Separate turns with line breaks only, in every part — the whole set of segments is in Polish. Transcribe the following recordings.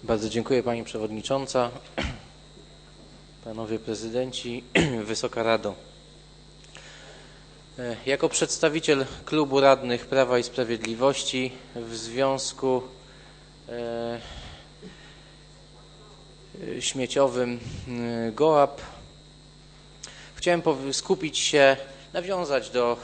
Bardzo dziękuję Pani Przewodnicząca, Panowie Prezydenci, Wysoka Rado. Jako przedstawiciel Klubu Radnych Prawa i Sprawiedliwości w związku śmieciowym GOAP chciałem skupić się, nawiązać do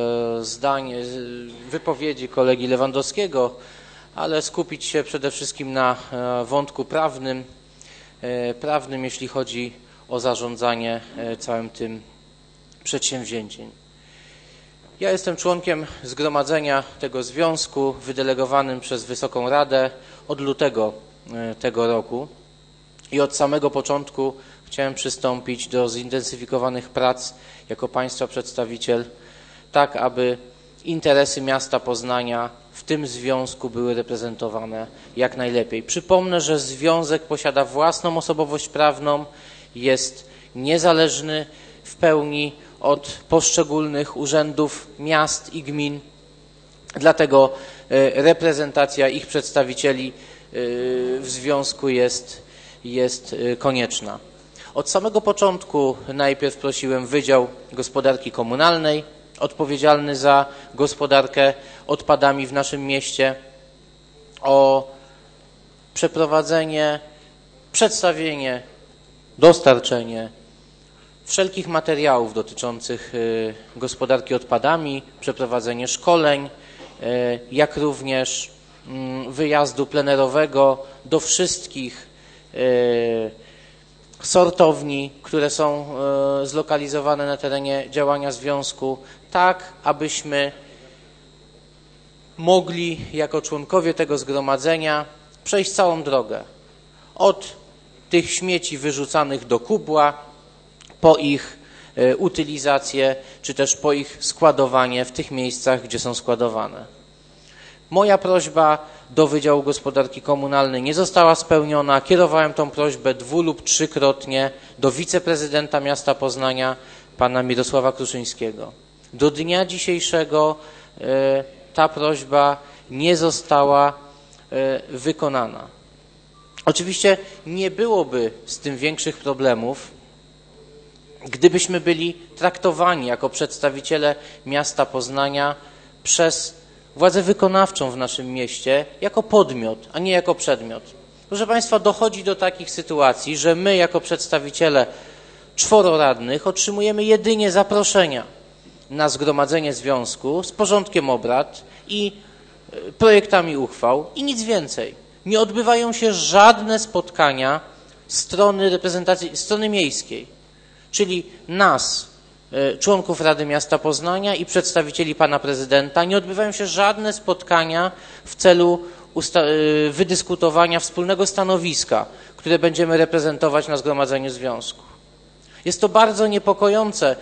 wypowiedzi kolegi Lewandowskiego, ale skupić się przede wszystkim na wątku prawnym, jeśli chodzi o zarządzanie całym tym przedsięwzięciem. Ja jestem członkiem zgromadzenia tego związku wydelegowanym przez Wysoką Radę od lutego tego roku i od samego początku chciałem przystąpić do zintensyfikowanych prac jako Państwa przedstawiciel, tak aby interesy miasta Poznania w tym związku były reprezentowane jak najlepiej. Przypomnę, że związek posiada własną osobowość prawną, jest niezależny w pełni od poszczególnych urzędów miast i gmin, dlatego reprezentacja ich przedstawicieli w związku jest konieczna. Od samego początku najpierw prosiłem Wydział Gospodarki Komunalnej, odpowiedzialny za gospodarkę odpadami w naszym mieście, o przeprowadzenie, przedstawienie, dostarczenie wszelkich materiałów dotyczących gospodarki odpadami, przeprowadzenie szkoleń, jak również wyjazdu plenerowego do wszystkich sortowni, które są zlokalizowane na terenie działania związku, tak abyśmy mogli jako członkowie tego zgromadzenia przejść całą drogę od tych śmieci wyrzucanych do kubła po ich utylizację, czy też po ich składowanie w tych miejscach, gdzie są składowane. Moja prośba do Wydziału Gospodarki Komunalnej nie została spełniona. Kierowałem tą prośbę 2- lub 3-krotnie do wiceprezydenta miasta Poznania, pana Mirosława Kruszyńskiego. Do dnia dzisiejszego ta prośba nie została wykonana. Oczywiście nie byłoby z tym większych problemów, gdybyśmy byli traktowani jako przedstawiciele miasta Poznania przez władzę wykonawczą w naszym mieście jako podmiot, a nie jako przedmiot. Proszę Państwa, dochodzi do takich sytuacji, że my jako przedstawiciele 4 radnych otrzymujemy jedynie zaproszenia na zgromadzenie związku z porządkiem obrad i projektami uchwał i nic więcej. Nie odbywają się żadne spotkania strony reprezentacji, strony miejskiej, czyli nas, członków Rady Miasta Poznania i przedstawicieli pana prezydenta. Nie odbywają się żadne spotkania w celu wydyskutowania wspólnego stanowiska, które będziemy reprezentować na zgromadzeniu związku. Jest to bardzo niepokojące,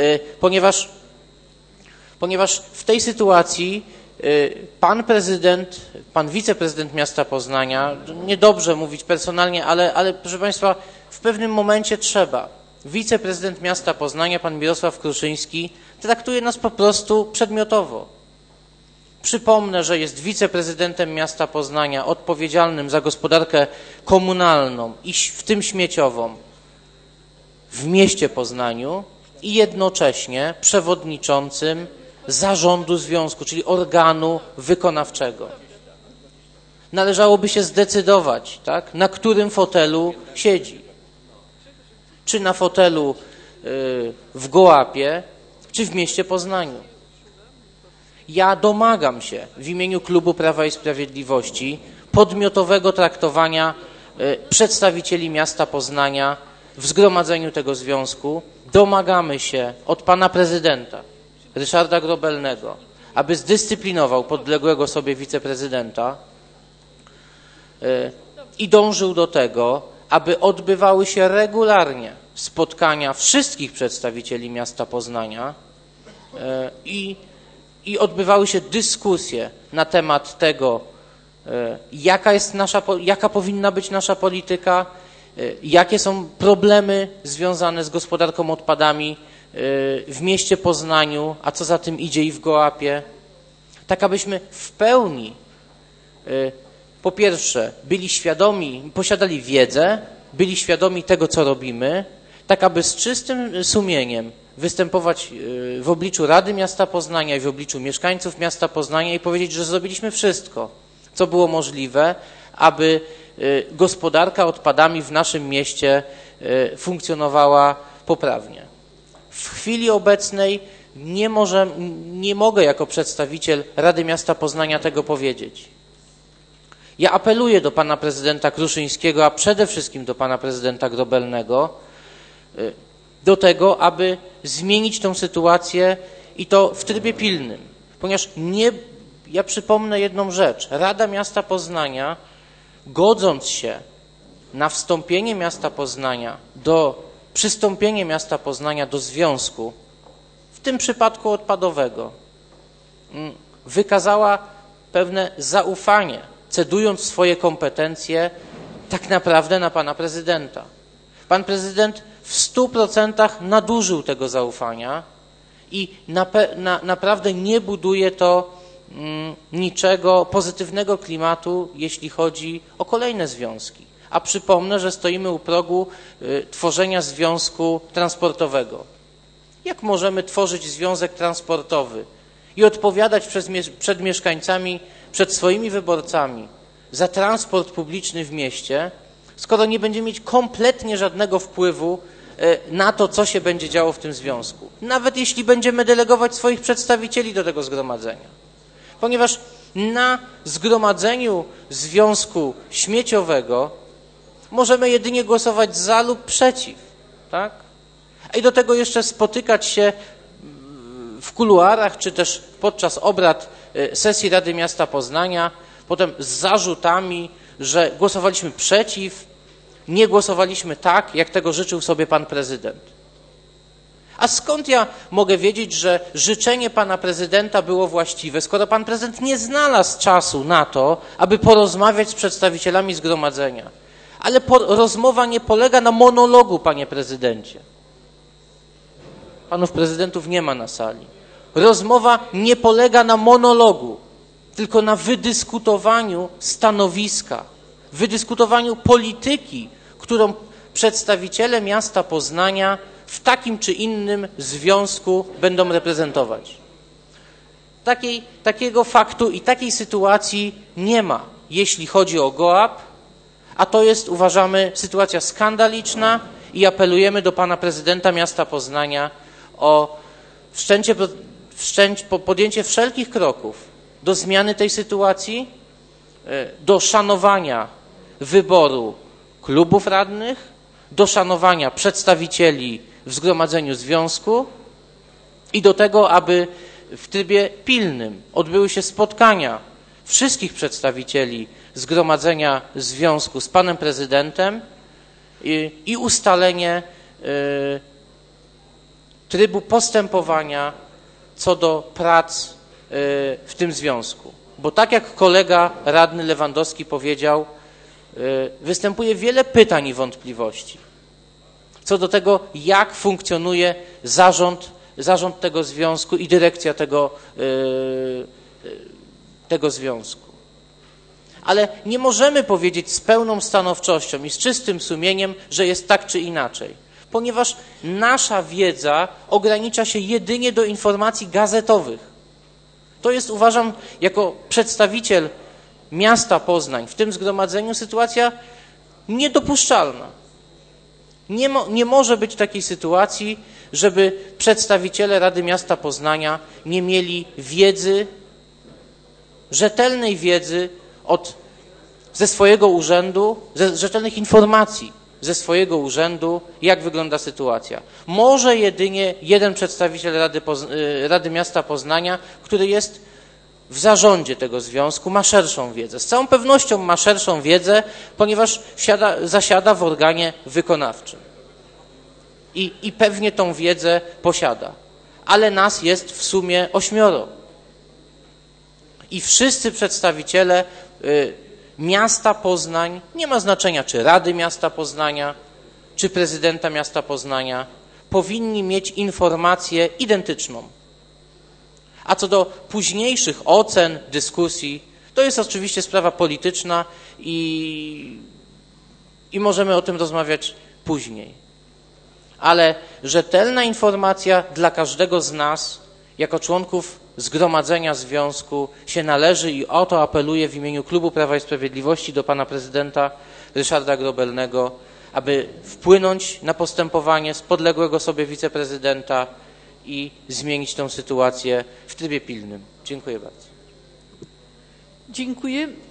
ponieważ w tej sytuacji pan prezydent, pan wiceprezydent miasta Poznania, niedobrze mówić personalnie, ale proszę Państwa, w pewnym momencie trzeba. Wiceprezydent miasta Poznania, pan Mirosław Kruszyński, traktuje nas po prostu przedmiotowo. Przypomnę, że jest wiceprezydentem miasta Poznania odpowiedzialnym za gospodarkę komunalną i w tym śmieciową w mieście Poznaniu i jednocześnie przewodniczącym zarządu związku, czyli organu wykonawczego. Należałoby się zdecydować, tak, na którym fotelu siedzi. Czy na fotelu w GOAP-ie, czy w mieście Poznaniu. Ja domagam się w imieniu Klubu Prawa i Sprawiedliwości podmiotowego traktowania przedstawicieli miasta Poznania w zgromadzeniu tego związku. Domagamy się od pana prezydenta Ryszarda Grobelnego, aby zdyscyplinował podległego sobie wiceprezydenta i dążył do tego, aby odbywały się regularnie spotkania wszystkich przedstawicieli miasta Poznania i odbywały się dyskusje na temat tego, jaka powinna być nasza polityka, jakie są problemy związane z gospodarką odpadami w mieście Poznaniu, a co za tym idzie i w GOAP-ie, tak abyśmy w pełni po pierwsze, byli świadomi, posiadali wiedzę, byli świadomi tego, co robimy, tak aby z czystym sumieniem występować w obliczu Rady Miasta Poznania i w obliczu mieszkańców miasta Poznania i powiedzieć, że zrobiliśmy wszystko, co było możliwe, aby gospodarka odpadami w naszym mieście funkcjonowała poprawnie. W chwili obecnej nie mogę jako przedstawiciel Rady Miasta Poznania tego powiedzieć. Ja apeluję do pana prezydenta Kruszyńskiego, a przede wszystkim do pana prezydenta Grobelnego, do tego, aby zmienić tę sytuację i to w trybie pilnym. Ponieważ ja przypomnę jedną rzecz. Rada Miasta Poznania, godząc się na przystąpienie miasta Poznania do związku, w tym przypadku odpadowego, wykazała pewne zaufanie, cedując swoje kompetencje tak naprawdę na pana prezydenta. Pan prezydent w 100% nadużył tego zaufania i naprawdę nie buduje to niczego pozytywnego klimatu, jeśli chodzi o kolejne związki. A przypomnę, że stoimy u progu tworzenia związku transportowego. Jak możemy tworzyć związek transportowy i odpowiadać przed mieszkańcami, przed swoimi wyborcami za transport publiczny w mieście, skoro nie będziemy mieć kompletnie żadnego wpływu na to, co się będzie działo w tym związku. Nawet jeśli będziemy delegować swoich przedstawicieli do tego zgromadzenia. Ponieważ na zgromadzeniu związku śmieciowego możemy jedynie głosować za lub przeciw, tak? I do tego jeszcze spotykać się w kuluarach, czy też podczas obrad sesji Rady Miasta Poznania, potem z zarzutami, że głosowaliśmy przeciw, nie głosowaliśmy tak, jak tego życzył sobie pan prezydent. A skąd ja mogę wiedzieć, że życzenie pana prezydenta było właściwe, skoro pan prezydent nie znalazł czasu na to, aby porozmawiać z przedstawicielami zgromadzenia? Ale rozmowa nie polega na monologu, panie prezydencie. Panów prezydentów nie ma na sali. Rozmowa nie polega na monologu, tylko na wydyskutowaniu stanowiska, wydyskutowaniu polityki, którą przedstawiciele miasta Poznania w takim czy innym związku będą reprezentować. Takiego faktu i takiej sytuacji nie ma, jeśli chodzi o GOAP, a to jest, uważamy, sytuacja skandaliczna i apelujemy do pana prezydenta miasta Poznania o podjęcie wszelkich kroków do zmiany tej sytuacji, do szanowania wyboru klubów radnych, do szanowania przedstawicieli w zgromadzeniu związku i do tego, aby w trybie pilnym odbyły się spotkania wszystkich przedstawicieli zgromadzenia związku z panem prezydentem i ustalenie trybu postępowania co do prac w tym związku. Bo tak jak kolega radny Lewandowski powiedział, występuje wiele pytań i wątpliwości co do tego, jak funkcjonuje zarząd tego związku i dyrekcja tego związku. Ale nie możemy powiedzieć z pełną stanowczością i z czystym sumieniem, że jest tak czy inaczej, ponieważ nasza wiedza ogranicza się jedynie do informacji gazetowych. To jest, uważam, jako przedstawiciel miasta Poznań w tym zgromadzeniu sytuacja niedopuszczalna. Nie może być takiej sytuacji, żeby przedstawiciele Rady Miasta Poznania nie mieli wiedzy, rzetelnej wiedzy ze swojego urzędu, rzetelnych informacji ze swojego urzędu, jak wygląda sytuacja. Może jedynie jeden przedstawiciel Rady Miasta Poznania, który jest w zarządzie tego związku, ma szerszą wiedzę. Z całą pewnością ma szerszą wiedzę, ponieważ zasiada w organie wykonawczym. I pewnie tą wiedzę posiada. Ale nas jest w sumie 8. I wszyscy przedstawiciele miasta Poznań, nie ma znaczenia czy Rady Miasta Poznania, czy prezydenta miasta Poznania, powinni mieć informację identyczną. A co do późniejszych ocen, dyskusji, To jest oczywiście sprawa polityczna i możemy o tym rozmawiać później. Ale rzetelna informacja dla każdego z nas, jako członków zgromadzenia związku, się należy i o to apeluję w imieniu Klubu Prawa i Sprawiedliwości do pana prezydenta Ryszarda Grobelnego, aby wpłynąć na postępowanie z podległego sobie wiceprezydenta i zmienić tę sytuację w trybie pilnym. Dziękuję bardzo.
Dziękuję.